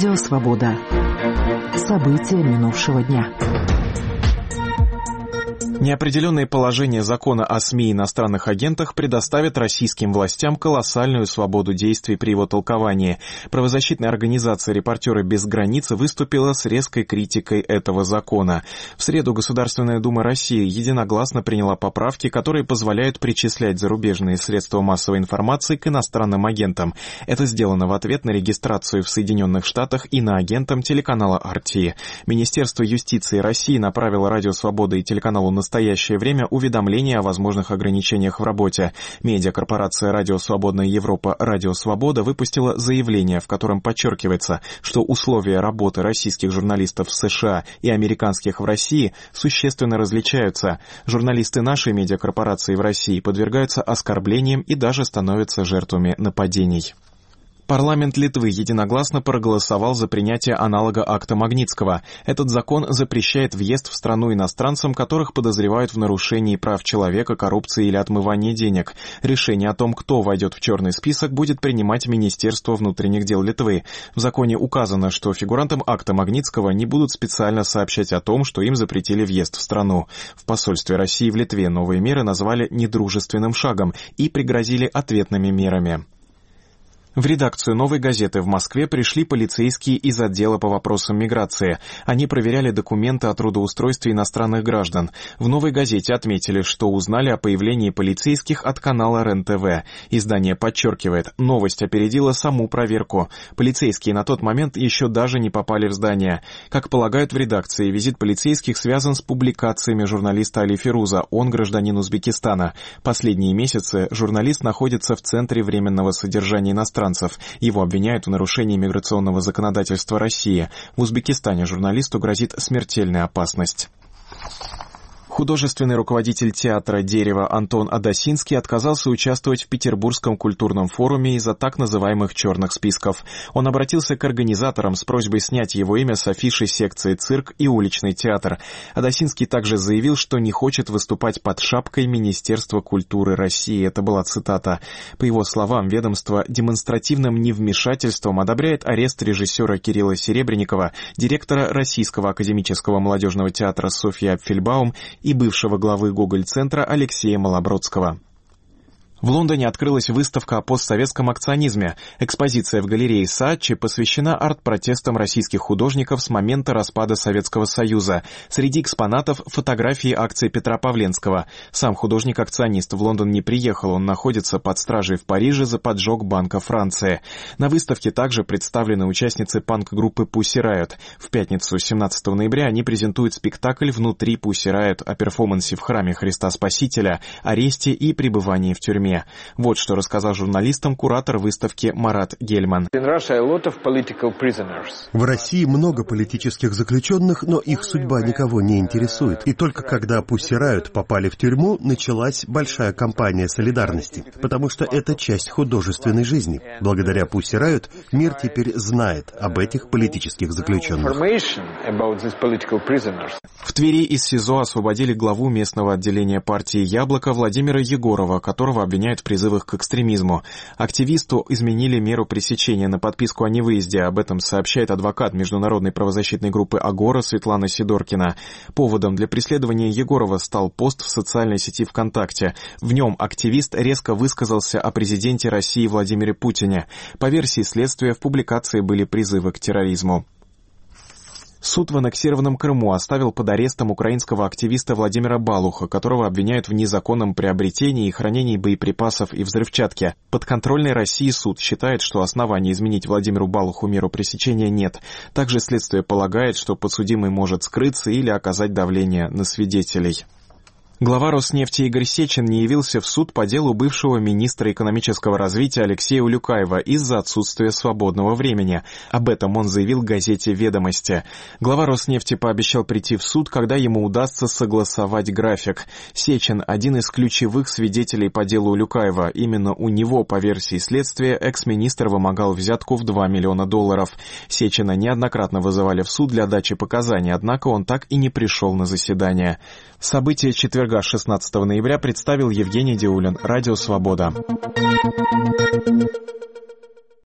Радио Свобода. События минувшего дня. Неопределенное положение закона о СМИ и иностранных агентах предоставит российским властям колоссальную свободу действий при его толковании. Правозащитная организация «Репортеры без границ» выступила с резкой критикой этого закона. В среду Государственная Дума России единогласно приняла поправки, которые позволяют причислять зарубежные средства массовой информации к иностранным агентам. Это сделано в ответ на регистрацию в Соединенных Штатах иноагентом телеканала RT. Министерство юстиции России направило Радио Свобода и телеканалу «Настоящее время» уведомление о возможных ограничениях в работе. Медиакорпорация «Радио Свободная Европа» «Радио Свобода» выпустила заявление, в котором подчеркивается, что условия работы российских журналистов в США и американских в России существенно различаются. Журналисты нашей медиакорпорации в России подвергаются оскорблениям и даже становятся жертвами нападений. Парламент Литвы единогласно проголосовал за принятие аналога акта Магнитского. Этот закон запрещает въезд в страну иностранцам, которых подозревают в нарушении прав человека, коррупции или отмывании денег. Решение о том, кто войдет в черный список, будет принимать Министерство внутренних дел Литвы. В законе указано, что фигурантам акта Магнитского не будут специально сообщать о том, что им запретили въезд в страну. В посольстве России в Литве новые меры назвали недружественным шагом и пригрозили ответными мерами. В редакцию «Новой газеты» в Москве пришли полицейские из отдела по вопросам миграции. Они проверяли документы о трудоустройстве иностранных граждан. В «Новой газете» отметили, что узнали о появлении полицейских от канала РЕН-ТВ. Издание подчеркивает, новость опередила саму проверку. Полицейские на тот момент еще даже не попали в здание. Как полагают в редакции, визит полицейских связан с публикациями журналиста Али Фируза. Он гражданин Узбекистана. Последние месяцы журналист находится в Центре временного содержания иностранцев. Его обвиняют в нарушении миграционного законодательства России. В Узбекистане журналисту грозит смертельная опасность. Художественный руководитель театра «Дерево» Антон Адасинский отказался участвовать в Петербургском культурном форуме из-за так называемых «черных списков». Он обратился к организаторам с просьбой снять его имя с афиши секции «Цирк» и «Уличный театр». Адасинский также заявил, что не хочет выступать под шапкой Министерства культуры России. Это была цитата. По его словам, ведомство демонстративным невмешательством одобряет арест режиссера Кирилла Серебренникова, директора Российского академического молодежного театра Софьи Апфельбаум и бывшего главы Гоголь-центра Алексея Малобродского. В Лондоне открылась выставка о постсоветском акционизме. Экспозиция в галерее Саатчи посвящена арт-протестам российских художников с момента распада Советского Союза. Среди экспонатов фотографии акции Петра Павленского. Сам художник-акционист в Лондон не приехал, он находится под стражей в Париже за поджог Банка Франции. На выставке также представлены участницы панк-группы Pussy Riot. В пятницу, 17 ноября, они презентуют спектакль «Внутри Pussy Riot» о перформансе в храме Христа Спасителя, аресте и пребывании в тюрьме. Вот что рассказал журналистам куратор выставки Марат Гельман. В России много политических заключенных, но их судьба никого не интересует. И только когда Pussy Riot попали в тюрьму, началась большая кампания солидарности, потому что это часть художественной жизни. Благодаря Pussy Riot мир теперь знает об этих политических заключенных. В Твери из СИЗО освободили главу местного отделения партии «Яблоко» Владимира Егорова, которого обвиняют в призывах к экстремизму. Активисту изменили меру пресечения на подписку о невыезде. Об этом сообщает адвокат международной правозащитной группы «Агора» Светлана Сидоркина. Поводом для преследования Егорова стал пост в социальной сети ВКонтакте. В нем активист резко высказался о президенте России Владимире Путине. По версии следствия, в публикации были призывы к терроризму. Суд в аннексированном Крыму оставил под арестом украинского активиста Владимира Балуха, которого обвиняют в незаконном приобретении и хранении боеприпасов и взрывчатки. Подконтрольный России суд считает, что оснований изменить Владимиру Балуху меру пресечения нет. Также следствие полагает, что подсудимый может скрыться или оказать давление на свидетелей. Глава Роснефти Игорь Сечин не явился в суд по делу бывшего министра экономического развития Алексея Улюкаева из-за отсутствия свободного времени. Об этом он заявил газете «Ведомости». Глава Роснефти пообещал прийти в суд, когда ему удастся согласовать график. Сечин – один из ключевых свидетелей по делу Улюкаева. Именно у него, по версии следствия, экс-министр вымогал взятку в $2 миллиона. Сечина неоднократно вызывали в суд для дачи показаний, однако он так и не пришел на заседание. События четверга 16 ноября представил Евгений Диулин, Радио Свобода.